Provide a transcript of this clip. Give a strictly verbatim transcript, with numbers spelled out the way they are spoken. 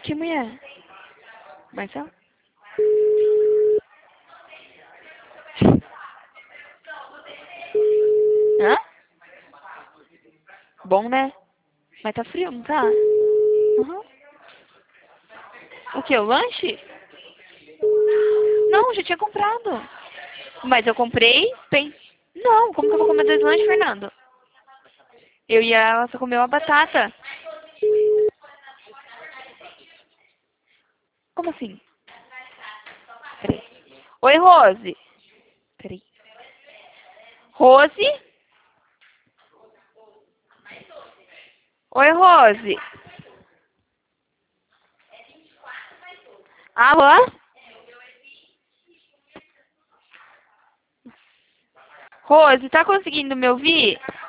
Que mulher? Marcelo? Hã? Bom, né? Mas tá frio, não tá? Uhum. O que? O lanche? Não, já tinha comprado. Mas eu comprei, pen... Não, como que eu vou comer dois lanches, Fernando? Eu e ela só comeu uma batata. Como assim? Peraí. Oi, Rose. Peraí. Rose? Oi, Rose. Alô? Rose, tá conseguindo me ouvir?